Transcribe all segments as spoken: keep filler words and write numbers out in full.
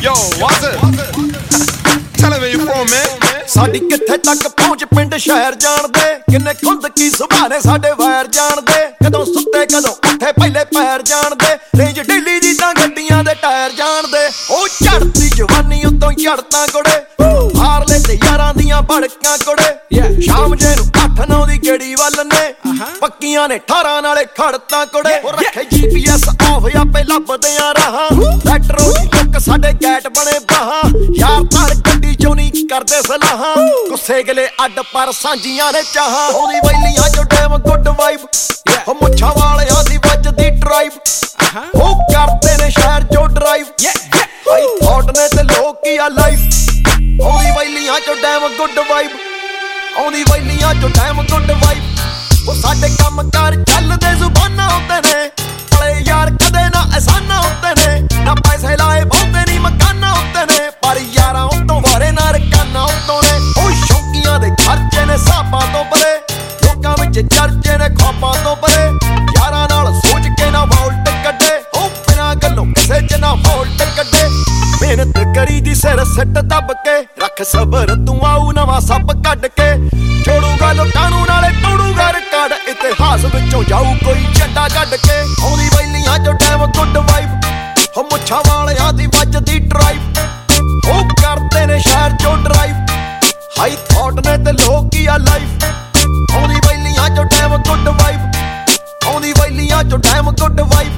Yo, what's it? Tell him where you from, man. ਸਾਡੀ ਕਿੱਥੇ ਤੱਕ ਪਹੁੰਚ ਪਿੰਡ ਸ਼ਹਿਰ ਜਾਣਦੇ ਕਿੰਨੇ ਖੁੰਦ ਕੀ ਸੁਭਾਣੇ ਸਾਡੇ ਵੈਰ ਜਾਣਦੇ ਕਦੋਂ ਸੁੱਤੇ ਕਦੋਂ ਉੱਠੇ ਪਹਿਲੇ ਪੈਰ ਜਾਣਦੇ ਰੇਂਜ ਢਿੱਲੀ ਦੀ ਤਾਂ ਗੱਡੀਆਂ ਦੇ ਟਾਇਰ ਜਾਣਦੇ ਉਹ ਝੜਦੀ ਜਵਾਨੀ ਉੱਤੋਂ ਝੜਤਾਂ ਕੁੜੇ ਹਾਰਲੇ ਤੇ ਯਾਰਾਂ ਦੀਆਂ ਭੜਕਾਂ ਕੁੜੇ ਸ਼ਾਮ ਜੇ ਨੂੰ ਅੱਠ ਨੌ ਦੀ ਗੇੜੀ ਵੱਲ ਨੇ ਪੱਕੀਆਂ ਨੇ ਅਠਾਰਾਂ ਨਾਲੇ ਖੜਤਾਂ ਕੁੜੇ ਉਹ ਰੱਖੇ ਜੀ ਪੀ ਐਸ ਆਫ ਆਪੇ ਲੱਭਦੇ ਆ ਰਾਹਾਂ ਲੈਟਰੋ ਦੀ ਲੁੱਕ ਸਾਡੇ ਗੈਟ ਬਣੇ ਬਾਹਾਂ ਯਾਰ ਤਾਰ ਗੱਡੀ ਚੋਂ ਨਹੀਂ ਕਰਦੇ ਸਲਾਹਾਂ ਗੁੱਸੇ ਗਲੇ ਅੱਡ ਪਰ ਸਾਂਝੀਆਂ ਨੇ ਚਾਹਾਂ ਉਹਦੀ ਵੈਲੀਆਂ ਚੋਂ ਟਾਈਮ ਗੁੱਡ ਵਾਈਬ ਉਹ ਮੁੱਛਾਂ ਵਾਲਿਆਂ ਦੀ ਵੱਜਦੀ ਡਰਾਈਵ ਉਹ ਕਰਦੇ ਨੇ ਸ਼ਹਿਰ ਚੋਂ ਡਰਾਈਵ ਹਾਈ ਥੌਟ ਨੇ ਤੇ ਲੋਕ ਕੀ ਆ ਲਾਈਫ ਉਹਦੀ ਵੈਲੀਆਂ ਚੋਂ ਟਾਈਮ ਗੁੱਡ ਵਾਈਬ ਉਹਦੀ ਵੈਲੀਆਂ ਚੋਂ ਟਾਈਮ ਗੁੱਡ ਵਾਈਬ ਉਹ ਸਾਡੇ ਕੰਮ ਕਾਰ ਚੱਲਦੇ ਜ਼ੁਬਾਨਾਂ ਉੱਤੇ ਨੇ ਭਲੇ ਯਾਰ ਕਦੇ ਨਾ ਅਹਿਸਾਨਾਂ ਉੱਤੇ ਨੇ ਨਾ ਪੈਸੇ ਲਾਏ ਬਹੁਤੇ ਨਹੀਂ ਮਕਾਨਾਂ ਉੱਤੇ ਨੇ ਪਰ ਯਾਰਾਂ ਉੱਤੋਂ ਵਾਰੇ ਨਾ ਰਕਾਨਾਂ ਉੱਤੋਂ ਨੇ ਉਹ ਸ਼ੌਕੀਆਂ ਦੇ ਖਰਚੇ ਨੇ ਸਾਬਾਂ ਤੋਂ ਪਰੇ ਲੋਕਾਂ ਵਿੱਚ ਚਰਚੇ ਨੇ ਖਾਬਾਂ ਤੋਂ ਪਰੇ ਯਾਰਾਂ ਨਾਲ ਸੋਚ ਕੇ ਨਾ ਵੋਲਟ ਕੱਢੇ ਉਹ ਬਿਨਾਂ ਗੱਲੋਂ ਕਿਸੇ ਚ ਨਾ ਵੋਲਟ ਕੱਢੇ ਮਿਹਨਤ ਕਰੀ ਦੀ ਸਿਰ ਸਿੱਟ ਦੱਬ ਕੇ ਰੱਖ ਸਬਰ ਤੂੰ ਆਊ ਨਵਾਂ ਸੱਪ ਕੱਢ ਕੇ ਜੋੜੂਗਾ ਲੋਕਾਂ ਨੂੰ ਨਾਲੇ ਤੋੜੂਗਾ ਰਿਕਾਰਡ ਇਤਿਹਾਸ ਵਿੱਚੋਂ ਜਾਊ ਕੋਈ ਝੰਡਾ ਕੱਢ ਕੇ ਆਉਂਦੀ ਵੈਲੀਆਂ ਚੋਂ ਟਾਈਮ ਗੁੱਡ ਵਾਈਬ ਹੋ ਮੁੱਛਾਂ ਵਾਲਿਆਂ ਦੀ ਵੱਜਦੀ ਡਰਾਈਵ ਉਹ ਕਰਦੇ ਨੇ ਸ਼ਹਿਰ ਚੋਂ ਡਰਾਈਵ ਹਾਈ ਥੌਟ ਨੇ ਤੇ ਲੋਕ ਕੀ ਆ ਲਾਈਫ ਆਉਂਦੀ ਵੈਲੀਆਂ ਚੋਂ ਟਾਈਮ ਗੁੱਡ ਵਾਈਬ ਆਉਂਦੀ ਵੈਲੀਆਂ ਚੋਂ ਟਾਈਮ ਗੁੱਡ ਵਾਈਬ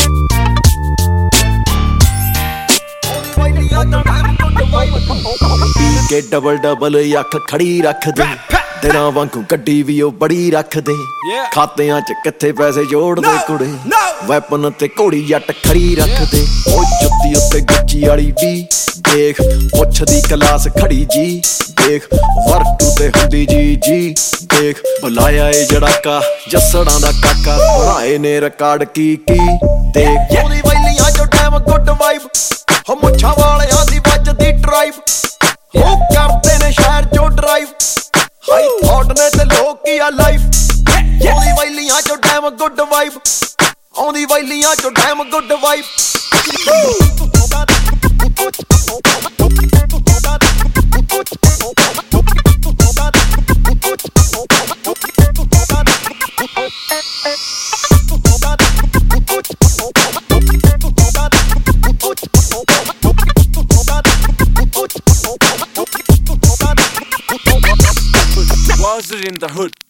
ਕੇ ਡਬਲ ਡਬਲ ਅੱਖ ਖੜੀ ਰੱਖਦੇ ਦਿਨਾਂ ਵਾਂਗੂ ਗੱਡੀ ਵੀ ਉਹ ਬੜੀ ਰੱਖਦੇ ਖਾਤਿਆਂ ਚ ਕਿੱਥੇ ਪੈਸੇ ਜੋੜਦੇ ਕੁੜੇ ਵੈਪਨ ਤੇ ਘੋੜੀ ਜੱਟ ਖੜੀ ਰੱਖਦੇ ਉਹ ਜੁੱਤੀ ਉੱਤੇ ਗੁੱਚੀ ਵਾਲੀ ਵੀ ਦੇਖ ਪੁੱਛਦੀ ਕਲਾਸ ਖੜੀ ਜੀ ਦੇਖ ਵਰਤੂ ਤੇ ਹੁੰਦੀ ਜੀ ਜੀ ਦੇਖ ਬੁਲਾਇਆ ਏ ਜੜਾਕਾ ਜੱਸੜਾਂ ਦਾ ਕਾਕਾ ਬਣਾਏ ਨੇ ਰਿਕਾਰਡ ਕੀ ਕੀ ਦੇਖ ਉਹਦੀ ਵੈਲੀਆਂ ਚੋਂ ਟਾਈਮ ਗੁੱਡ ਵਾਈਬ ਹੋ ਮੁੱਛਾਂ ਵਾਲਿਆਂ ਦੀ ਵੱਜਦੀ ਡਰਾਈਵ ਉਹ ਕਰਦੇ ਨੇ ਸ਼ਹਿਰ ਚੋਂ ਡਰਾਈਵ ਹਾਈ ਥੌਟ ਨੇ ਤੇ ਲੋਕ ਕੀ ਆ ਲਾਈਫ ਆਉਂਦੀ ਵੈਲੀਆਂ ਚੋਂ ਟਾਈਮ ਗੁੱਡ ਵਾਈਬ ਆਉਂਦੀ ਵੈਲੀਆਂ ਚੋਂ time good vibe Was it in the hood?